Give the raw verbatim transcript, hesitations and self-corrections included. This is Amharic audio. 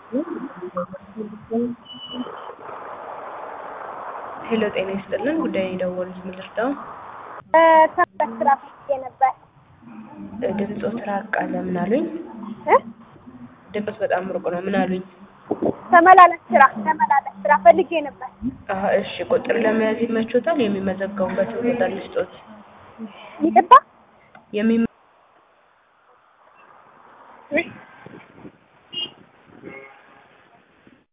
ሄሎ ጤና ይስጥልን ጉዳይ ደወሉት ምልርዳው እ ተመስራ ፈልጌ ነበር ድምጾ ትራቅ አለ ምን አሉኝ እ ድምጽ በጣም ሩቅ ነው ምን አሉኝ ተመላለስ ስራ ተመላለስ ስራ ፈልጌ ነበር አሃ እሺ ቁጥር ለመያዝ ይመቾታል የሚመዘገቡበት ቁጥር ልስጦት ይጥባ የሚ